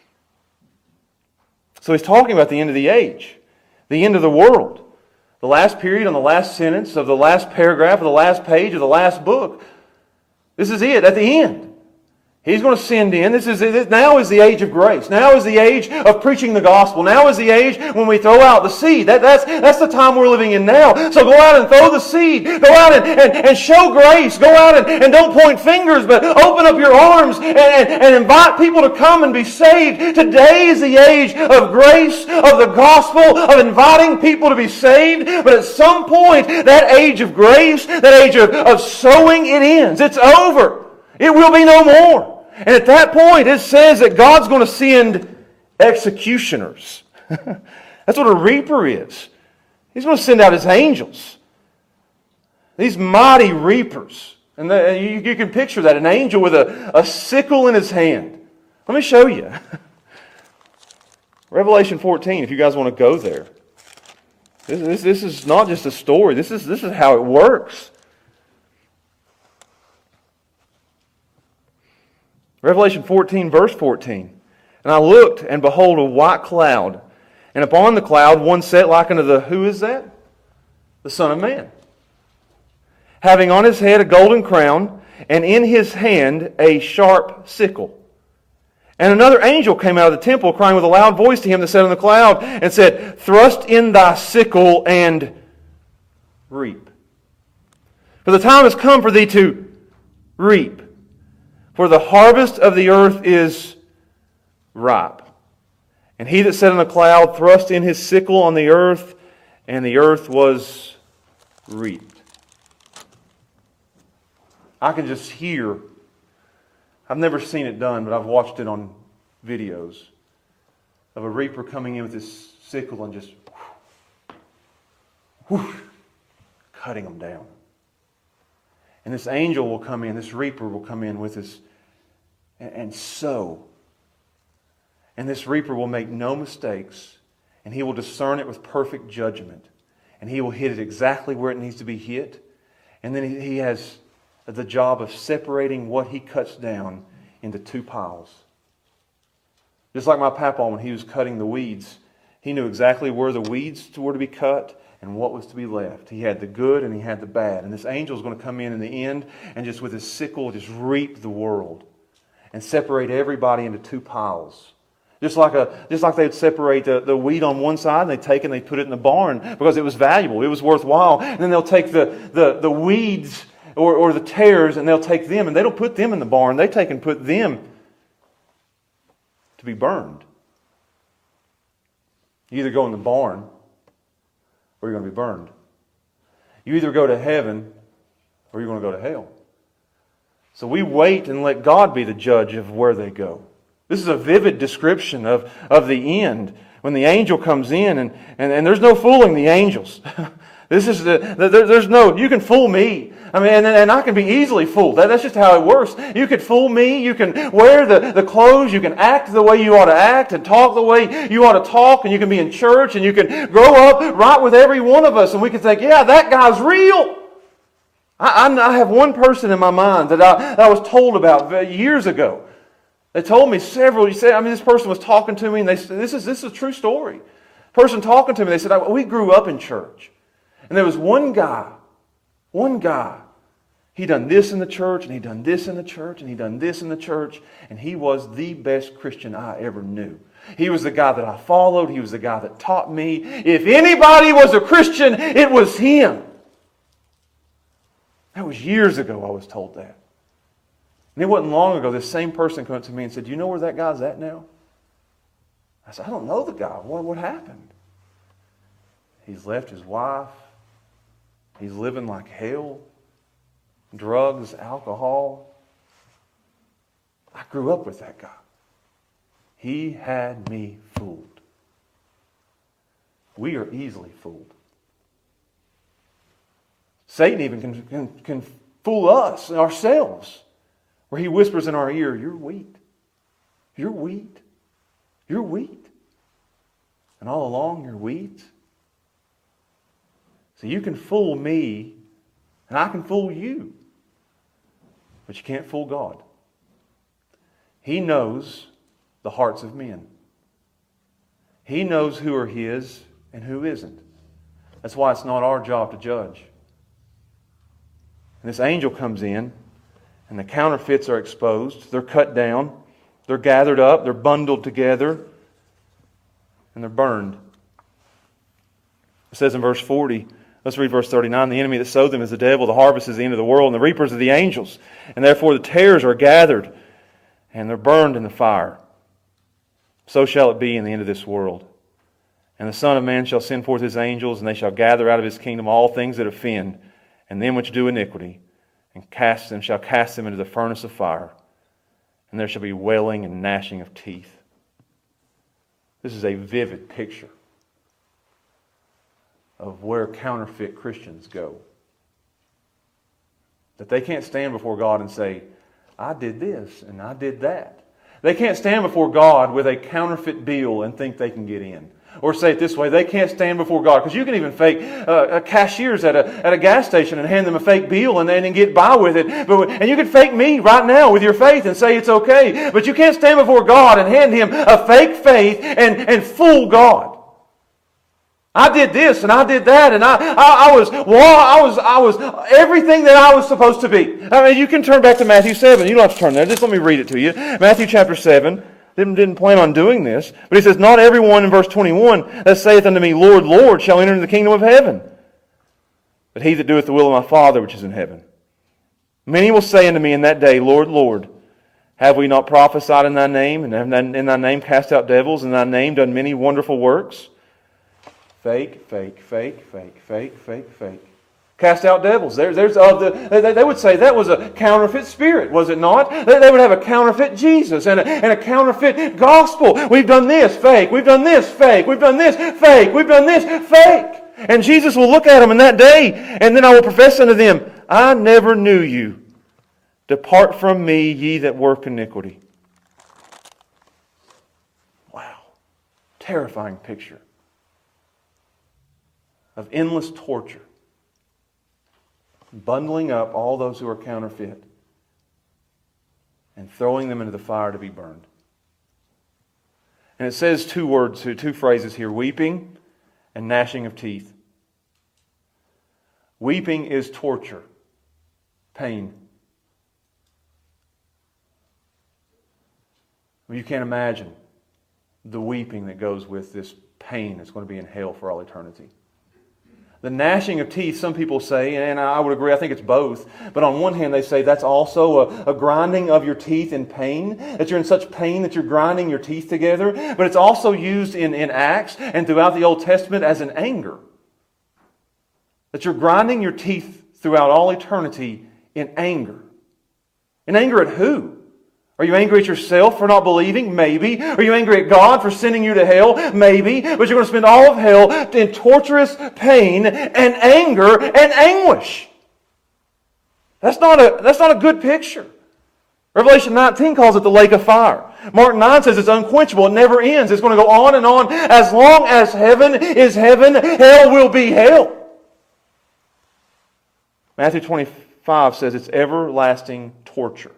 A: So he's talking about the end of the age, the end of the world. The last period on the last sentence of the last paragraph of the last page of the last book. This is it, at the end. He's going to send in. Now is the age of grace. Now is the age of preaching the gospel. Now is the age when we throw out the seed. That's the time we're living in now. So go out and throw the seed. Go out and show grace. Go out and don't point fingers, but open up your arms and invite people to come and be saved. Today is the age of grace, of the gospel, of inviting people to be saved. But at some point, that age of grace, that age of sowing, it ends. It's over. It will be no more. And at that point, it says that God's going to send executioners. That's what a reaper is. He's going to send out His angels. These mighty reapers. And you can picture that, an angel with a sickle in his hand. Let me show you. Revelation 14, if you guys want to go there. This is not just a story. This is how it works. Revelation 14, verse 14. And I looked, and behold, a white cloud. And upon the cloud one sat like unto the, who is that? The Son of Man. Having on his head a golden crown, and in his hand a sharp sickle. And another angel came out of the temple, crying with a loud voice to him that sat on the cloud, and said, thrust in thy sickle and reap. For the time has come for thee to reap. For the harvest of the earth is ripe. And he that sat on the cloud thrust in his sickle on the earth, and the earth was reaped. I can just hear, I've never seen it done, but I've watched it on videos, of a reaper coming in with his sickle and just cutting them down. And this angel will come in, this reaper will come in with his and sow. And this reaper will make no mistakes, and he will discern it with perfect judgment. And he will hit it exactly where it needs to be hit. And then he has the job of separating what he cuts down into two piles. Just like my papa when he was cutting the weeds, he knew exactly where the weeds were to be cut, And what was to be left? He had the good and he had the bad. And this angel is going to come in the end and just with his sickle just reap the world and separate everybody into two piles. Just like they'd separate the wheat on one side and they take it and they put it in the barn because it was valuable, it was worthwhile. And then they'll take the weeds or the tares and they'll take them and they don't put them in the barn. They take and put them to be burned. You either go in the barn or you're going to be burned. You either go to heaven or you're going to go to hell. So we wait and let God be the judge of where they go. This is a vivid description of the end. When the angel comes in and there's no fooling the angels. There's no, you can fool me. I mean, and I can be easily fooled. That's just how it works. You could fool me. You can wear the clothes. You can act the way you ought to act and talk the way you ought to talk. And you can be in church and you can grow up right with every one of us. And we can think, yeah, that guy's real. I have one person in my mind that I was told about years ago. They told me several. This person was talking to me, and this is a true story. Person talking to me, they said, we grew up in church, and there was one guy. He done this in the church, and he done this in the church, and he done this in the church, and he was the best Christian I ever knew. He was the guy that I followed. He was the guy that taught me. If anybody was a Christian, it was him. That was years ago I was told that. And it wasn't long ago, this same person came up to me and said, do you know where that guy's at now? I said, I don't know the guy. What happened? He's left his wife. He's living like hell. Drugs, alcohol. I grew up with that guy. He had me fooled. We are easily fooled. Satan even can fool us, ourselves, where he whispers in our ear, you're wheat. You're wheat. You're wheat. And all along, you're wheat. So you can fool me, and I can fool you. But you can't fool God. He knows the hearts of men. He knows who are His and who isn't. That's why it's not our job to judge. And this angel comes in, and the counterfeits are exposed. They're cut down. They're gathered up. They're bundled together. And they're burned. It says in verse 40, let's read verse 39, the enemy that sowed them is the devil, the harvest is the end of the world, and the reapers are the angels. And therefore the tares are gathered, and they're burned in the fire. So shall it be in the end of this world. And the Son of Man shall send forth His angels, and they shall gather out of His kingdom all things that offend, and them which do iniquity, and shall cast them into the furnace of fire. And there shall be wailing and gnashing of teeth. This is a vivid picture of where counterfeit Christians go. That they can't stand before God and say, I did this and I did that. They can't stand before God with a counterfeit bill and think they can get in. Or say it this way, they can't stand before God. Because you can even fake cashiers at a gas station and hand them a fake bill and then get by with it. And you can fake me right now with your faith and say it's okay. But you can't stand before God and hand Him a fake faith and fool God. I did this and I did that and I was everything that I was supposed to be. I mean, you can turn back to Matthew 7. You don't have to turn there. Just let me read it to you. Matthew chapter 7. Didn't plan on doing this. But he says, not everyone in verse 21 that saith unto me, Lord, Lord, shall enter into the kingdom of heaven, but he that doeth the will of my Father which is in heaven. Many will say unto me in that day, Lord, Lord, have we not prophesied in thy name, and in thy name cast out devils, and in thy name done many wonderful works? Fake, fake, fake, fake, fake, fake, fake. Cast out devils. They would say that was a counterfeit spirit, was it not? They would have a counterfeit Jesus and a counterfeit gospel. We've done this, fake. We've done this, fake. We've done this, fake. We've done this, fake. And Jesus will look at them in that day, and then I will profess unto them, I never knew you. Depart from me, ye that work iniquity. Wow. Terrifying picture of endless torture. Bundling up all those who are counterfeit and throwing them into the fire to be burned. And it says two phrases here, weeping and gnashing of teeth. Weeping is torture, pain. You can't imagine the weeping that goes with this pain that's going to be in hell for all eternity. The gnashing of teeth, some people say, and I would agree, I think it's both. But on one hand, they say that's also a grinding of your teeth in pain, that you're in such pain that you're grinding your teeth together. But it's also used in Acts and throughout the Old Testament as an anger. That you're grinding your teeth throughout all eternity in anger. In anger at who? Are you angry at yourself for not believing? Maybe. Are you angry at God for sending you to hell? Maybe. But you're going to spend all of hell in torturous pain and anger and anguish. That's not a good picture. Revelation 19 calls it the lake of fire. Mark 9 says it's unquenchable. It never ends. It's going to go on and on. As long as heaven is heaven, hell will be hell. Matthew 25 says it's everlasting torture.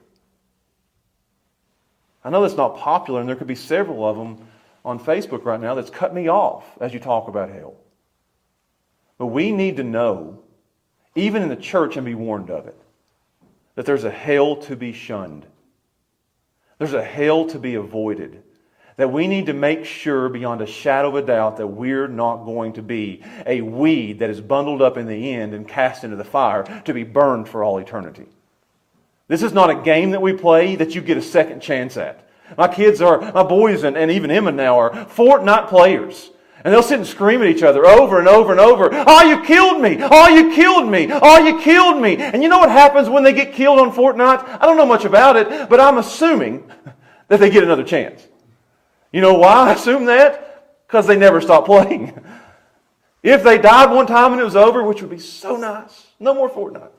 A: I know that's not popular, and there could be several of them on Facebook right now that's cut me off as you talk about hell. But we need to know, even in the church, and be warned of it, that there's a hell to be shunned. There's a hell to be avoided. That we need to make sure beyond a shadow of a doubt that we're not going to be a weed that is bundled up in the end and cast into the fire to be burned for all eternity. This is not a game that we play that you get a second chance at. My boys and even Emma now are Fortnite players. And they'll sit and scream at each other over and over and over. Oh, you killed me! Oh, you killed me! Oh, you killed me! And you know what happens when they get killed on Fortnite? I don't know much about it, but I'm assuming that they get another chance. You know why I assume that? Because they never stop playing. If they died one time and it was over, which would be so nice, no more Fortnite.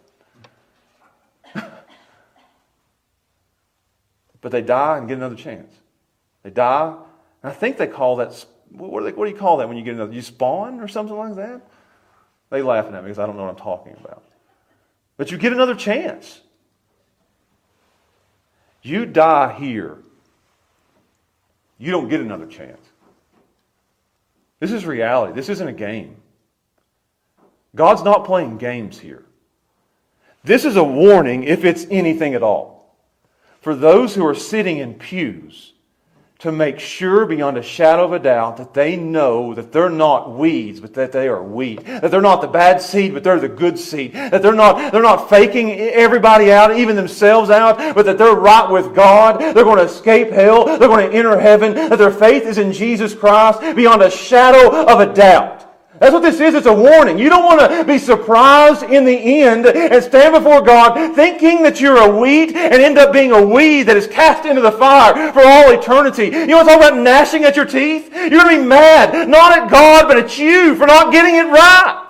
A: But they die and get another chance. They die, and I think they call that, what do you call that when you get another, you spawn or something like that? They laughing at me because I don't know what I'm talking about. But you get another chance. You die here. You don't get another chance. This is reality. This isn't a game. God's not playing games here. This is a warning, if it's anything at all, for those who are sitting in pews to make sure beyond a shadow of a doubt that they know that they're not weeds, but that they are wheat. That they're not the bad seed, but they're the good seed. That they're not faking everybody out, even themselves out, but that they're right with God. They're going to escape hell. They're going to enter heaven. That their faith is in Jesus Christ beyond a shadow of a doubt. That's what this is. It's a warning. You don't want to be surprised in the end and stand before God thinking that you're a wheat and end up being a weed that is cast into the fire for all eternity. You want to talk about gnashing at your teeth? You're going to be mad, not at God, but at you for not getting it right.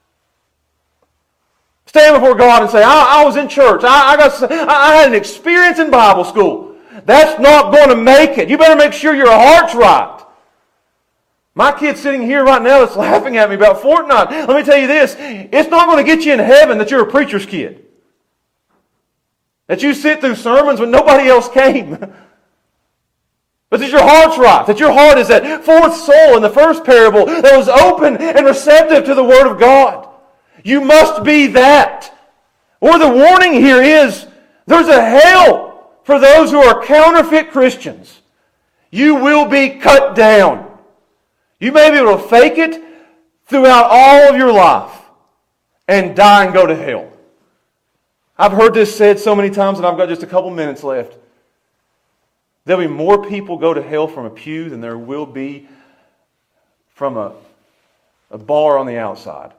A: Stand before God and say, I was in church. I had an experience in Bible school. That's not going to make it. You better make sure your heart's right. My kid's sitting here right now that's laughing at me about Fortnite. Let me tell you this. It's not going to get you in heaven that you're a preacher's kid. That you sit through sermons when nobody else came. But that your heart's right. That your heart is that fourth soul in the first parable that was open and receptive to the Word of God. You must be that. Or the warning here is, there's a hell for those who are counterfeit Christians. You will be cut down. You may be able to fake it throughout all of your life and die and go to hell. I've heard this said so many times, and I've got just a couple minutes left. There'll be more people go to hell from a pew than there will be from a bar on the outside.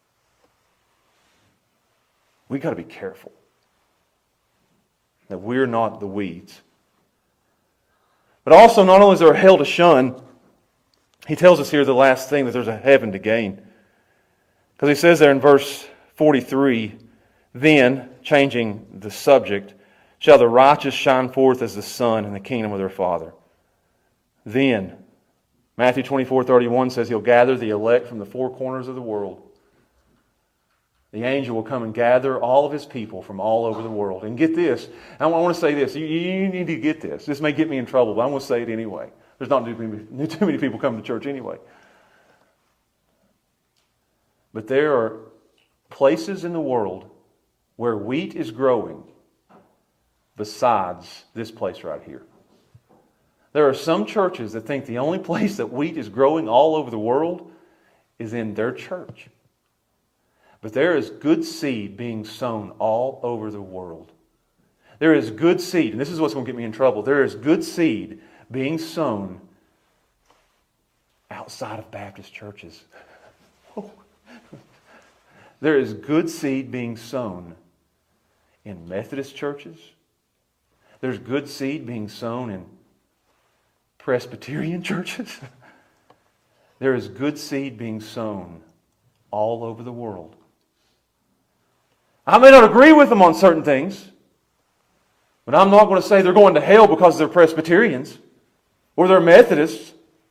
A: We've got to be careful that we're not the weeds. But also, not only is there a hell to shun, he tells us here the last thing, that there's a heaven to gain. Because he says there in verse 43, then, changing the subject, shall the righteous shine forth as the sun in the kingdom of their Father. Then, Matthew 24:31 says he'll gather the elect from the four corners of the world. The angel will come and gather all of his people from all over the world. And get this, I want to say this, you need to get this. This may get me in trouble, but I'm going to say it anyway. There's not too many people coming to church anyway. But there are places in the world where wheat is growing besides this place right here. There are some churches that think the only place that wheat is growing all over the world is in their church. But there is good seed being sown all over the world. There is good seed, and this is what's going to get me in trouble. There is good seed being sown outside of Baptist churches. There is good seed being sown in Methodist churches. There's good seed being sown in Presbyterian churches. There is good seed being sown all over the world. I may not agree with them on certain things, but I'm not going to say they're going to hell because they're Presbyterians or they're Methodists.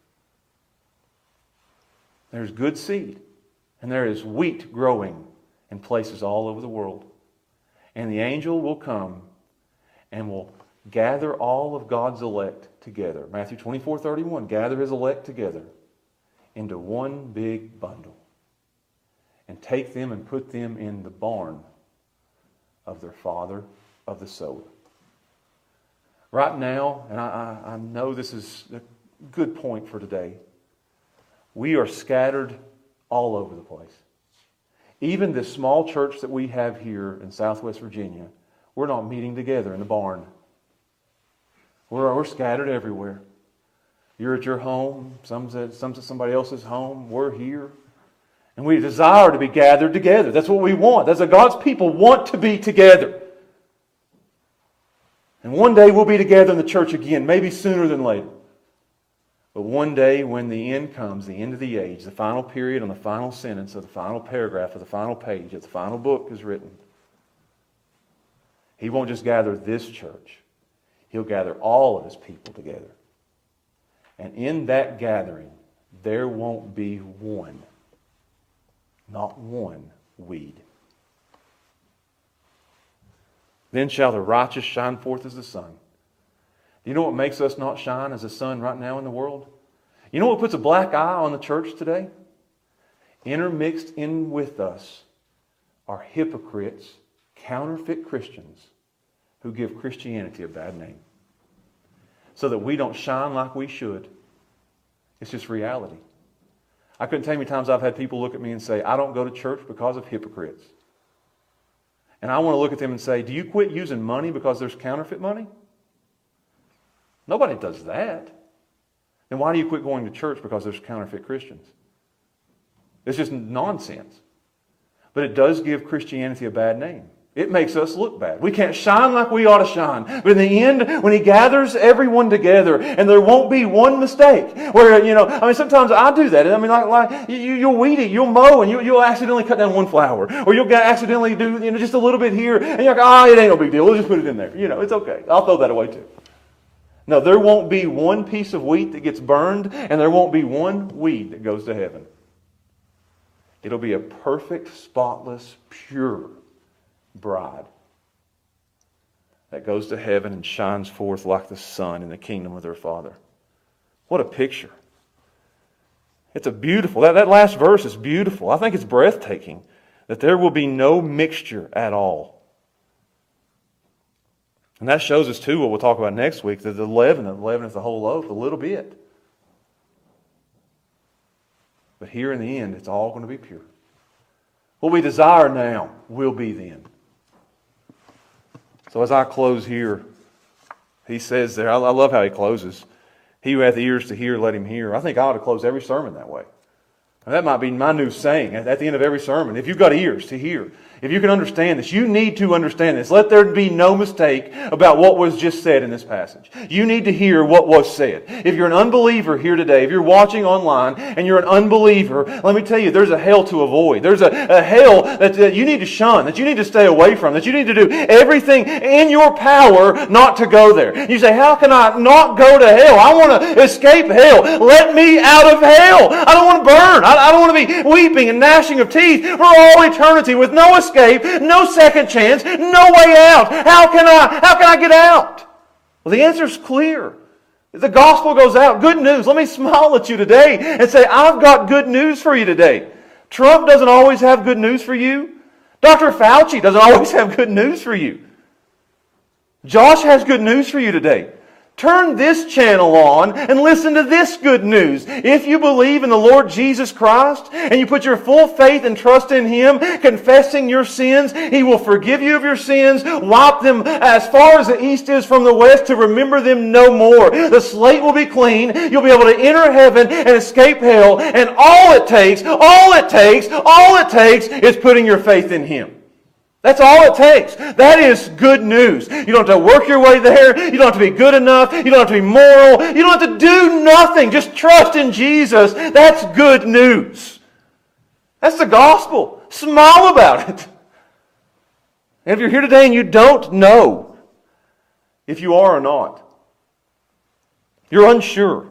A: There's good seed, and there is wheat growing in places all over the world. And the angel will come and will gather all of God's elect together. Matthew 24:31, gather His elect together into one big bundle and take them and put them in the barn of their Father of the sower. Right now, and I know this is a good point for today, we are scattered all over the place. Even this small church that we have here in Southwest Virginia, we're not meeting together in the barn. We're scattered everywhere. You're at your home, some's at somebody else's home, we're here. And we desire to be gathered together. That's what we want. That's what God's people want to be together. And one day we'll be together in the church again, maybe sooner than later. But one day when the end comes, the end of the age, the final period on the final sentence of the final paragraph of the final page of the final book is written, He won't just gather this church. He'll gather all of His people together. And in that gathering, there won't be one, not one weed. Then shall the righteous shine forth as the sun. Do you know what makes us not shine as the sun right now in the world? You know what puts a black eye on the church today? Intermixed in with us are hypocrites, counterfeit Christians who give Christianity a bad name. So that we don't shine like we should. It's just reality. I couldn't tell you how many times I've had people look at me and say, I don't go to church because of hypocrites. And I want to look at them and say, do you quit using money because there's counterfeit money? Nobody does that. Then why do you quit going to church because there's counterfeit Christians? It's just nonsense. But it does give Christianity a bad name. It makes us look bad. We can't shine like we ought to shine. But in the end, when He gathers everyone together, and there won't be one mistake, where, sometimes I do that. You'll weed it, you'll mow, and you'll accidentally cut down one flower. Or you'll accidentally do, just a little bit here, and you're like, it ain't no big deal. We'll just put it in there. It's okay. I'll throw that away too. No, there won't be one piece of wheat that gets burned, and there won't be one weed that goes to heaven. It'll be a perfect, spotless, pure bride that goes to heaven and shines forth like the sun in the kingdom of their Father. What a picture. It's a beautiful, that last verse is beautiful. I think it's breathtaking that there will be no mixture at all. And that shows us too what we'll talk about next week, that the leaven is the whole loaf, a little bit. But here in the end, it's all going to be pure. What we desire now will be then. So as I close here, he says there, I love how he closes, He who hath ears to hear, let him hear. I think I ought to close every sermon that way. Now, that might be my new saying at the end of every sermon. If you've got ears to hear, if you can understand this, you need to understand this. Let there be no mistake about what was just said in this passage. You need to hear what was said. If you're an unbeliever here today, if you're watching online and you're an unbeliever, let me tell you, there's a hell to avoid. There's a hell that you need to shun, that you need to stay away from, that you need to do everything in your power not to go there. You say, how can I not go to hell? I want to escape hell. Let me out of hell. I don't want to burn. I don't want to be weeping and gnashing of teeth for all eternity with no escape, no second chance, no way out. How can I get out? Well, the answer is clear. The gospel goes out. Good news. Let me smile at you today and say, I've got good news for you today. Trump doesn't always have good news for you. Dr. Fauci doesn't always have good news for you. Josh has good news for you today. Turn this channel on and listen to this good news. If you believe in the Lord Jesus Christ and you put your full faith and trust in Him, confessing your sins, He will forgive you of your sins, wipe them as far as the east is from the west to remember them no more. The slate will be clean. You'll be able to enter heaven and escape hell. And all it takes is putting your faith in Him. That's all it takes. That is good news. You don't have to work your way there. You don't have to be good enough. You don't have to be moral. You don't have to do nothing. Just trust in Jesus. That's good news. That's the gospel. Smile about it. And if you're here today and you don't know if you are or not, you're unsure.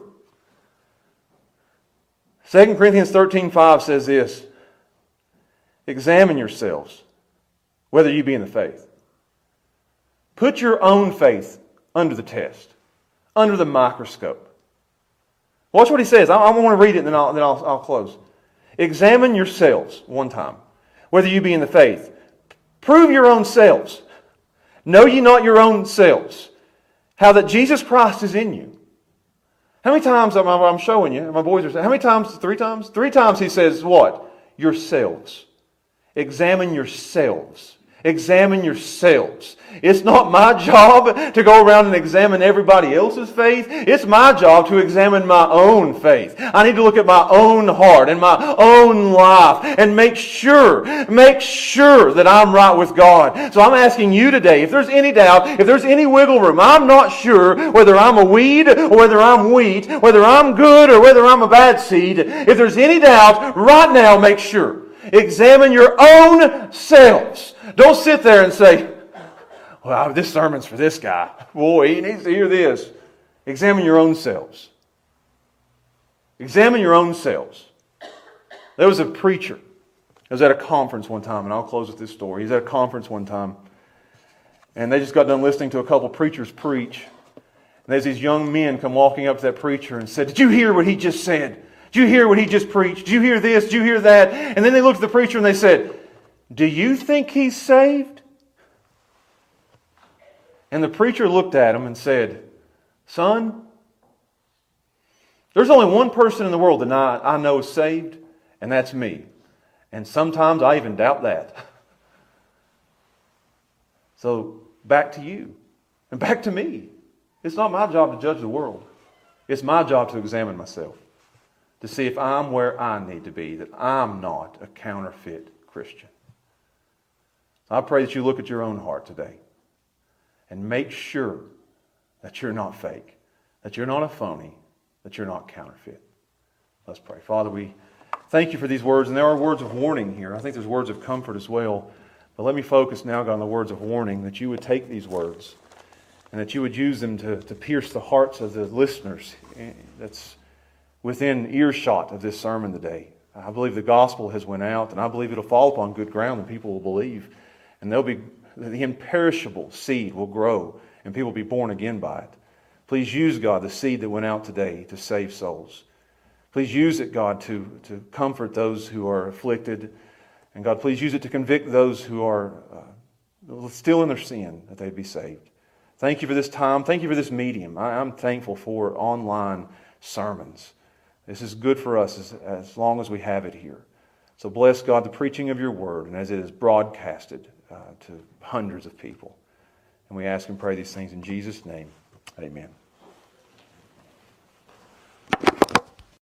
A: 2 Corinthians 13:5 says this, examine yourselves, whether you be in the faith. Put your own faith under the test, under the microscope. Watch what he says. I want to read it and then I'll close. Examine yourselves one time, whether you be in the faith. Prove your own selves. Know ye not your own selves, how that Jesus Christ is in you. How many times, I'm showing you, my boys are saying, how many times? 3 times? 3 times he says what? Yourselves. Examine yourselves. Examine yourselves. It's not my job to go around and examine everybody else's faith. It's my job to examine my own faith. I need to look at my own heart and my own life and make sure that I'm right with God. So I'm asking you today, if there's any doubt, if there's any wiggle room, I'm not sure whether I'm a weed or whether I'm wheat, whether I'm good or whether I'm a bad seed. If there's any doubt, right now make sure. Examine your own selves. Don't sit there and say, well, this sermon's for this guy. Boy, he needs to hear this. Examine your own selves. Examine your own selves. There was a preacher. I was at a conference one time, and I'll close with this story. He was at a conference one time, and they just got done listening to a couple preachers preach. And there's these young men come walking up to that preacher and said, did you hear what he just said? Did you hear what he just preached? Did you hear this? Did you hear that? And then they looked at the preacher and they said, do you think he's saved? And the preacher looked at him and said, son, there's only one person in the world that I know is saved, and that's me. And sometimes I even doubt that. So back to you and back to me. It's not my job to judge the world. It's my job to examine myself, to see if I'm where I need to be, that I'm not a counterfeit Christian. I pray that you look at your own heart today and make sure that you're not fake, that you're not a phony, that you're not counterfeit. Let's pray. Father, we thank you for these words, and there are words of warning here. I think there's words of comfort as well. But let me focus now, God, on the words of warning, that you would take these words and that you would use them to pierce the hearts of the listeners that's within earshot of this sermon today. I believe the gospel has went out, and I believe it'll fall upon good ground and people will believe. And the imperishable seed will grow and people will be born again by it. Please use, God, the seed that went out today to save souls. Please use it, God, to comfort those who are afflicted. And God, please use it to convict those who are still in their sin, that they be saved. Thank you for this time. Thank you for this medium. I'm thankful for online sermons. This is good for us as long as we have it here. So bless, God, the preaching of your word, and as it is broadcasted to hundreds of people. And we ask and pray these things in Jesus' name. Amen.